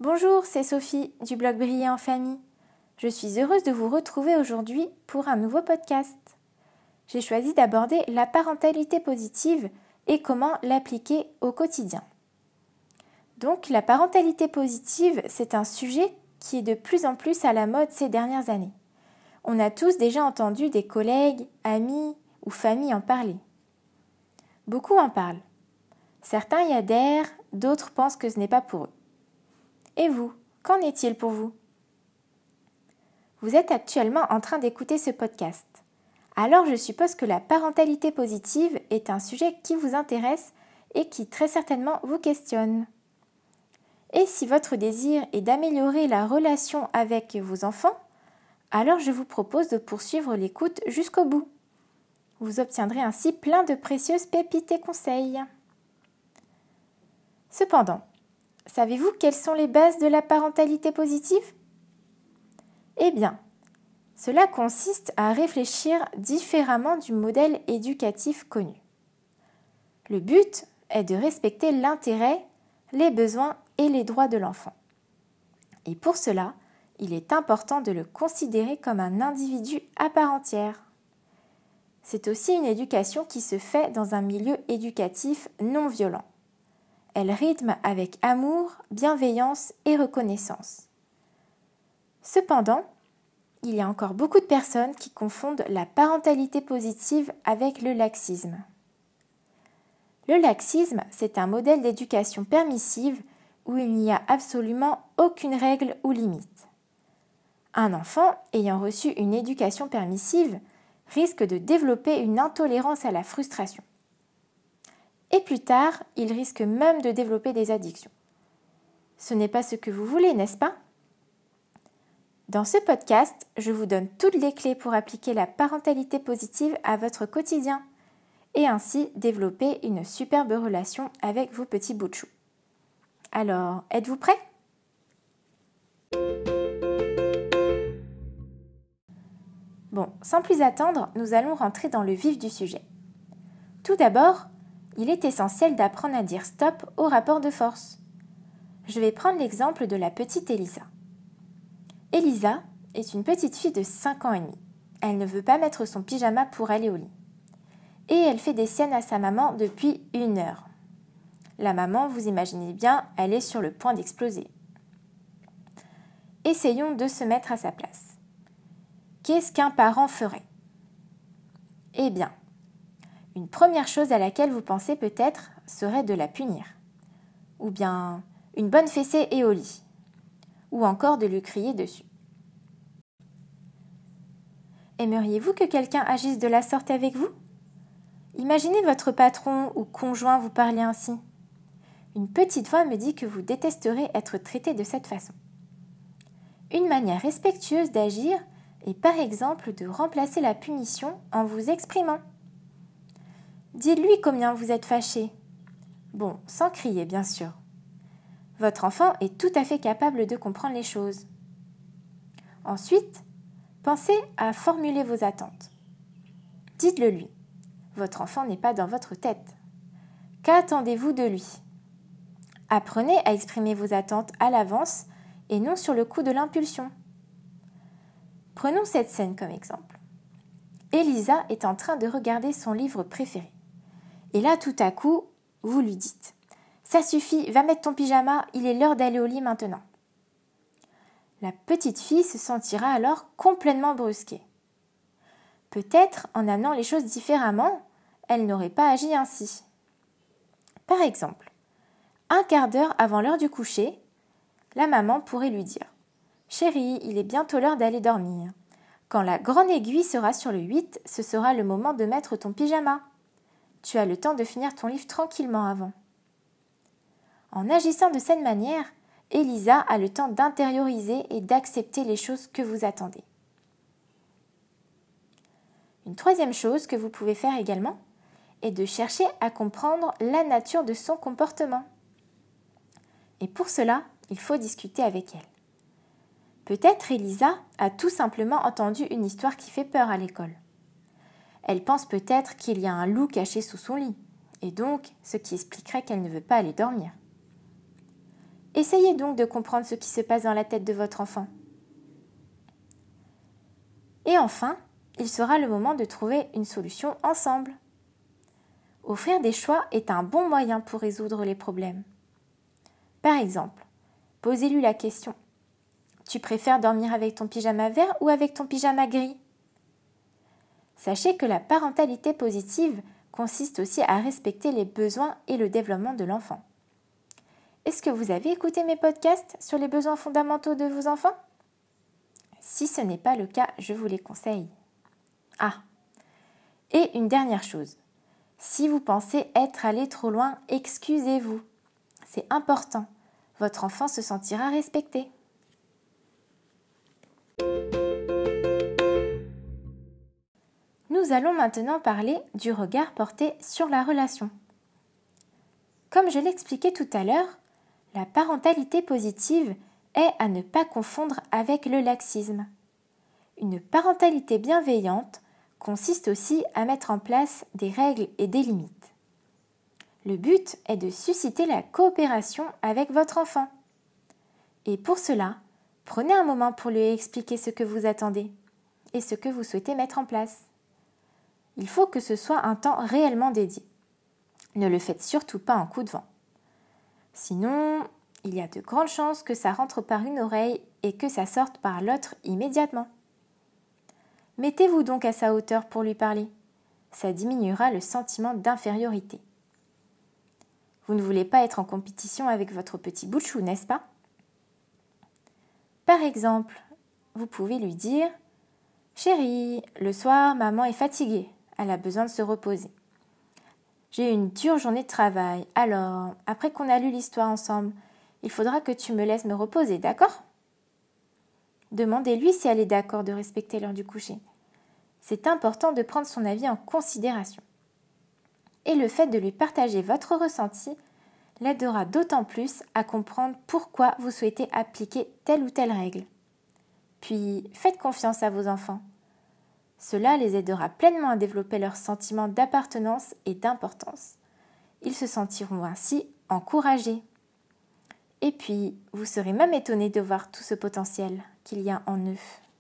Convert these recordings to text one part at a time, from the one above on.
Bonjour, c'est Sophie du blog Briller en famille. Je suis heureuse de vous retrouver aujourd'hui pour un nouveau podcast. J'ai choisi d'aborder la parentalité positive et comment l'appliquer au quotidien. Donc, la parentalité positive, c'est un sujet qui est de plus en plus à la mode ces dernières années. On a tous déjà entendu des collègues, amis ou familles en parler. Beaucoup en parlent. Certains y adhèrent, d'autres pensent que ce n'est pas pour eux. Et vous, qu'en est-il pour vous ? Vous êtes actuellement en train d'écouter ce podcast. Alors je suppose que la parentalité positive est un sujet qui vous intéresse et qui très certainement vous questionne. Et si votre désir est d'améliorer la relation avec vos enfants, alors je vous propose de poursuivre l'écoute jusqu'au bout. Vous obtiendrez ainsi plein de précieuses pépites et conseils. Cependant, savez-vous quelles sont les bases de la parentalité positive ? Eh bien, cela consiste à réfléchir différemment du modèle éducatif connu. Le but est de respecter l'intérêt, les besoins et les droits de l'enfant. Et pour cela, il est important de le considérer comme un individu à part entière. C'est aussi une éducation qui se fait dans un milieu éducatif non violent. Elle rythme avec amour, bienveillance et reconnaissance. Cependant, il y a encore beaucoup de personnes qui confondent la parentalité positive avec le laxisme. Le laxisme, c'est un modèle d'éducation permissive où il n'y a absolument aucune règle ou limite. Un enfant ayant reçu une éducation permissive risque de développer une intolérance à la frustration. Et plus tard, il risque même de développer des addictions. Ce n'est pas ce que vous voulez, n'est-ce pas ? Dans ce podcast, je vous donne toutes les clés pour appliquer la parentalité positive à votre quotidien et ainsi développer une superbe relation avec vos petits bouts de chou. Alors, êtes-vous prêts ? Bon, sans plus attendre, nous allons rentrer dans le vif du sujet. Tout d'abord, il est essentiel d'apprendre à dire stop au rapport de force. Je vais prendre l'exemple de la petite Elisa. Elisa est une petite fille de 5 ans et demi. Elle ne veut pas mettre son pyjama pour aller au lit. Et elle fait des siennes à sa maman depuis 1 heure. La maman, vous imaginez bien, elle est sur le point d'exploser. Essayons de se mettre à sa place. Qu'est-ce qu'un parent ferait ? Eh bien, une première chose à laquelle vous pensez peut-être serait de la punir. Ou bien une bonne fessée et au lit. Ou encore de lui crier dessus. Aimeriez-vous que quelqu'un agisse de la sorte avec vous ? Imaginez votre patron ou conjoint vous parler ainsi. Une petite voix me dit que vous détesterez être traité de cette façon. Une manière respectueuse d'agir est par exemple de remplacer la punition en vous exprimant. Dites-lui combien vous êtes fâché. Bon, sans crier bien sûr. Votre enfant est tout à fait capable de comprendre les choses. Ensuite, pensez à formuler vos attentes. Dites-le lui. Votre enfant n'est pas dans votre tête. Qu'attendez-vous de lui ? Apprenez à exprimer vos attentes à l'avance et non sur le coup de l'impulsion. Prenons cette scène comme exemple. Elisa est en train de regarder son livre préféré. Et là, tout à coup, vous lui dites « Ça suffit, va mettre ton pyjama, il est l'heure d'aller au lit maintenant. » La petite fille se sentira alors complètement brusquée. Peut-être, en amenant les choses différemment, elle n'aurait pas agi ainsi. Par exemple, 1/4 d'heure avant l'heure du coucher, la maman pourrait lui dire « Chérie, il est bientôt l'heure d'aller dormir. Quand la grande aiguille sera sur le 8, ce sera le moment de mettre ton pyjama. Tu as le temps de finir ton livre tranquillement avant. » En agissant de cette manière, Elisa a le temps d'intérioriser et d'accepter les choses que vous attendez. Une troisième chose que vous pouvez faire également est de chercher à comprendre la nature de son comportement. Et pour cela, il faut discuter avec elle. Peut-être Elisa a tout simplement entendu une histoire qui fait peur à l'école. Elle pense peut-être qu'il y a un loup caché sous son lit, et donc ce qui expliquerait qu'elle ne veut pas aller dormir. Essayez donc de comprendre ce qui se passe dans la tête de votre enfant. Et enfin, il sera le moment de trouver une solution ensemble. Offrir des choix est un bon moyen pour résoudre les problèmes. Par exemple, posez-lui la question: tu préfères dormir avec ton pyjama vert ou avec ton pyjama gris? Sachez que la parentalité positive consiste aussi à respecter les besoins et le développement de l'enfant. Est-ce que vous avez écouté mes podcasts sur les besoins fondamentaux de vos enfants? Si ce n'est pas le cas, je vous les conseille. Ah, et une dernière chose. Si vous pensez être allé trop loin, excusez-vous. C'est important. Votre enfant se sentira respecté. Nous allons maintenant parler du regard porté sur la relation. Comme je l'expliquais tout à l'heure, la parentalité positive est à ne pas confondre avec le laxisme. Une parentalité bienveillante consiste aussi à mettre en place des règles et des limites. Le but est de susciter la coopération avec votre enfant. Et pour cela, prenez un moment pour lui expliquer ce que vous attendez et ce que vous souhaitez mettre en place. Il faut que ce soit un temps réellement dédié. Ne le faites surtout pas en coup de vent. Sinon, il y a de grandes chances que ça rentre par une oreille et que ça sorte par l'autre immédiatement. Mettez-vous donc à sa hauteur pour lui parler. Ça diminuera le sentiment d'infériorité. Vous ne voulez pas être en compétition avec votre petit bout de chou, n'est-ce pas? Par exemple, vous pouvez lui dire: chérie, le soir, maman est fatiguée, elle a besoin de se reposer. J'ai eu une dure journée de travail, alors, après qu'on a lu l'histoire ensemble, il faudra que tu me laisses me reposer, d'accord? Demandez-lui si elle est d'accord de respecter l'heure du coucher. C'est important de prendre son avis en considération. Et le fait de lui partager votre ressenti l'aidera d'autant plus à comprendre pourquoi vous souhaitez appliquer telle ou telle règle. Puis, faites confiance à vos enfants. Cela les aidera pleinement à développer leur sentiment d'appartenance et d'importance. Ils se sentiront ainsi encouragés. Et puis, vous serez même étonné de voir tout ce potentiel qu'il y a en eux.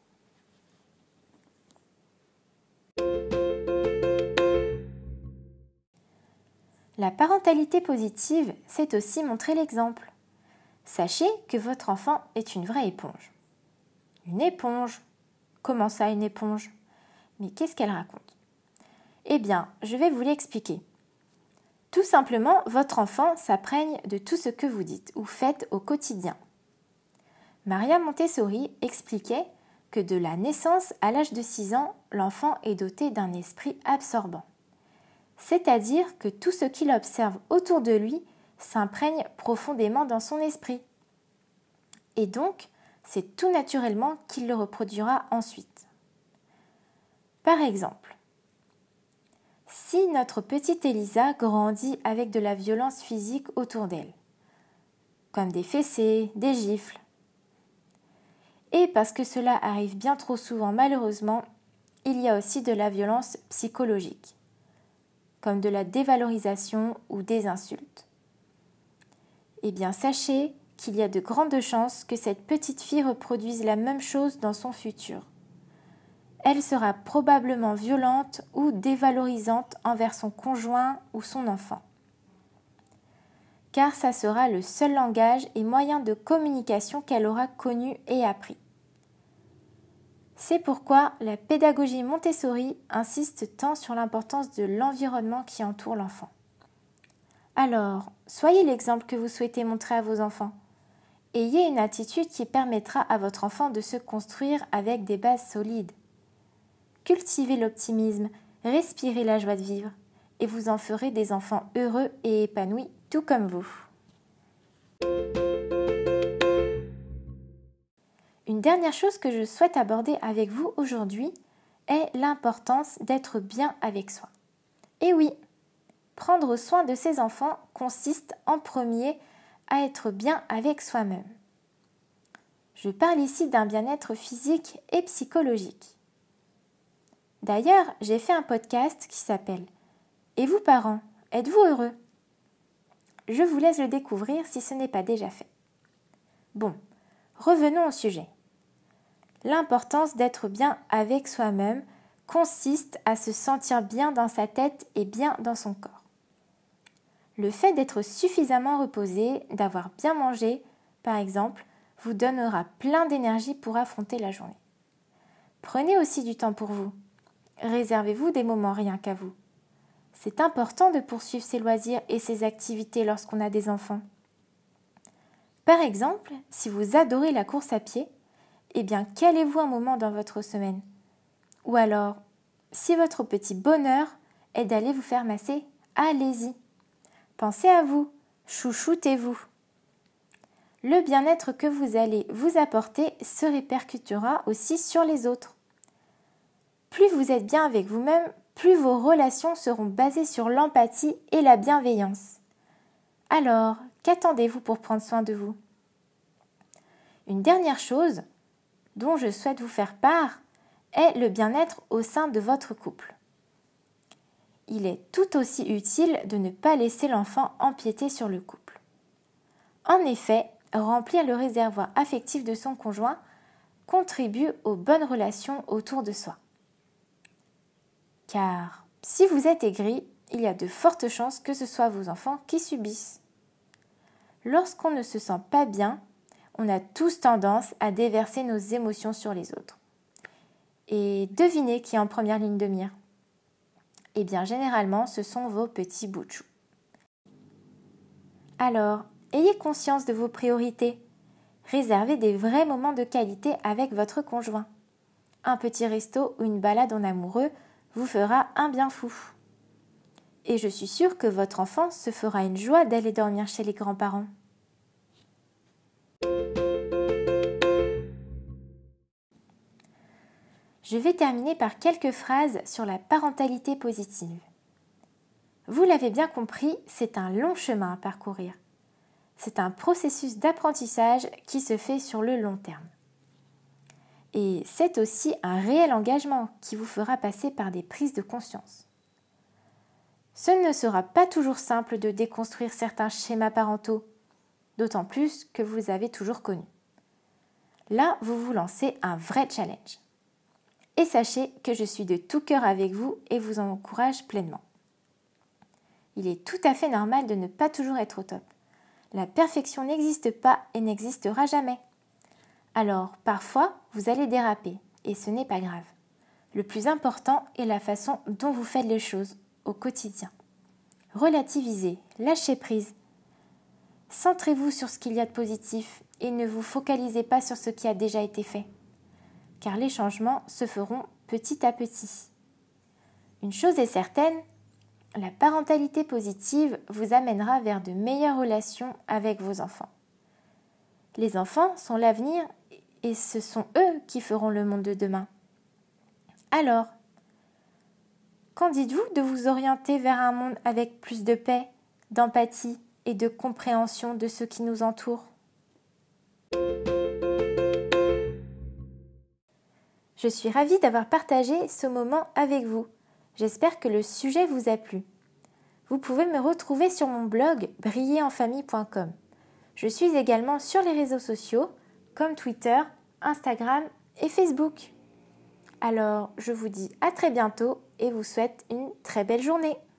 La parentalité positive, c'est aussi montrer l'exemple. Sachez que votre enfant est une vraie éponge. Une éponge? Comment ça, une éponge? Mais qu'est-ce qu'elle raconte? Eh bien, je vais vous l'expliquer. Tout simplement, votre enfant s'imprègne de tout ce que vous dites ou faites au quotidien. Maria Montessori expliquait que de la naissance à l'âge de 6 ans, l'enfant est doté d'un esprit absorbant. C'est-à-dire que tout ce qu'il observe autour de lui s'imprègne profondément dans son esprit. Et donc, c'est tout naturellement qu'il le reproduira ensuite. Par exemple, si notre petite Elisa grandit avec de la violence physique autour d'elle, comme des fessées, des gifles, et parce que cela arrive bien trop souvent malheureusement, il y a aussi de la violence psychologique, comme de la dévalorisation ou des insultes. Eh bien, sachez qu'il y a de grandes chances que cette petite fille reproduise la même chose dans son futur. Elle sera probablement violente ou dévalorisante envers son conjoint ou son enfant. Car ça sera le seul langage et moyen de communication qu'elle aura connu et appris. C'est pourquoi la pédagogie Montessori insiste tant sur l'importance de l'environnement qui entoure l'enfant. Alors, soyez l'exemple que vous souhaitez montrer à vos enfants. Ayez une attitude qui permettra à votre enfant de se construire avec des bases solides. Cultivez l'optimisme, respirez la joie de vivre, et vous en ferez des enfants heureux et épanouis, tout comme vous. Une dernière chose que je souhaite aborder avec vous aujourd'hui est l'importance d'être bien avec soi. Et oui, prendre soin de ses enfants consiste en premier à être bien avec soi-même. Je parle ici d'un bien-être physique et psychologique. D'ailleurs, j'ai fait un podcast qui s'appelle « Et vous parents, êtes-vous heureux ?» Je vous laisse le découvrir si ce n'est pas déjà fait. Bon, revenons au sujet. L'importance d'être bien avec soi-même consiste à se sentir bien dans sa tête et bien dans son corps. Le fait d'être suffisamment reposé, d'avoir bien mangé, par exemple, vous donnera plein d'énergie pour affronter la journée. Prenez aussi du temps pour vous. Réservez-vous des moments rien qu'à vous. C'est important de poursuivre ses loisirs et ses activités lorsqu'on a des enfants. Par exemple, si vous adorez la course à pied, eh bien, calez-vous un moment dans votre semaine. Ou alors, si votre petit bonheur est d'aller vous faire masser, allez-y. Pensez à vous, chouchoutez-vous. Le bien-être que vous allez vous apporter se répercutera aussi sur les autres. Plus vous êtes bien avec vous-même, plus vos relations seront basées sur l'empathie et la bienveillance. Alors, qu'attendez-vous pour prendre soin de vous ? Une dernière chose dont je souhaite vous faire part est le bien-être au sein de votre couple. Il est tout aussi utile de ne pas laisser l'enfant empiéter sur le couple. En effet, remplir le réservoir affectif de son conjoint contribue aux bonnes relations autour de soi. Car si vous êtes aigri, il y a de fortes chances que ce soit vos enfants qui subissent. Lorsqu'on ne se sent pas bien, on a tous tendance à déverser nos émotions sur les autres. Et devinez qui est en première ligne de mire ? Eh bien, généralement, ce sont vos petits bouts de chou. Alors, ayez conscience de vos priorités. Réservez des vrais moments de qualité avec votre conjoint. Un petit resto ou une balade en amoureux vous fera un bien fou. Et je suis sûre que votre enfant se fera une joie d'aller dormir chez les grands-parents. Je vais terminer par quelques phrases sur la parentalité positive. Vous l'avez bien compris, c'est un long chemin à parcourir. C'est un processus d'apprentissage qui se fait sur le long terme. Et c'est aussi un réel engagement qui vous fera passer par des prises de conscience. Ce ne sera pas toujours simple de déconstruire certains schémas parentaux, d'autant plus que vous les avez toujours connus. Là, vous vous lancez un vrai challenge. Et sachez que je suis de tout cœur avec vous et vous en encourage pleinement. Il est tout à fait normal de ne pas toujours être au top. La perfection n'existe pas et n'existera jamais. Alors, parfois, vous allez déraper et ce n'est pas grave. Le plus important est la façon dont vous faites les choses au quotidien. Relativisez, lâchez prise. Centrez-vous sur ce qu'il y a de positif et ne vous focalisez pas sur ce qui a déjà été fait. Car les changements se feront petit à petit. Une chose est certaine, la parentalité positive vous amènera vers de meilleures relations avec vos enfants. Les enfants sont l'avenir et ce sont eux qui feront le monde de demain. Alors, qu'en dites-vous de vous orienter vers un monde avec plus de paix, d'empathie et de compréhension de ceux qui nous entourent ? Je suis ravie d'avoir partagé ce moment avec vous. J'espère que le sujet vous a plu. Vous pouvez me retrouver sur mon blog brillerenfamille.com. Je suis également sur les réseaux sociaux comme Twitter, Instagram et Facebook. Alors, je vous dis à très bientôt et vous souhaite une très belle journée.